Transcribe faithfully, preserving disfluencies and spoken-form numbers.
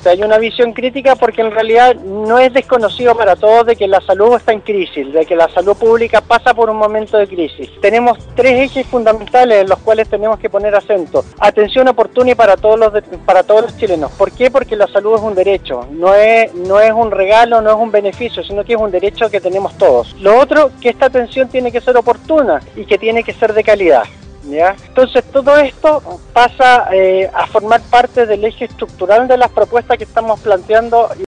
Exactamente, hay una visión crítica porque en realidad no es desconocido para todos de que la salud está en crisis, de que la salud pública pasa por un momento de crisis. Tenemos tres ejes fundamentales en los cuales tenemos que poner acento. Atención oportuna y para todos los de, para todos los chilenos. ¿Por qué? Porque la salud es un derecho, no es, no es un regalo, no es un beneficio, sino que es un derecho que tenemos todos. Lo otro, que esta atención tiene que ser oportuna y que tiene que ser de calidad. ¿Ya? Entonces todo esto pasa eh, a formar parte del eje estructural de las propuestas que estamos planteando.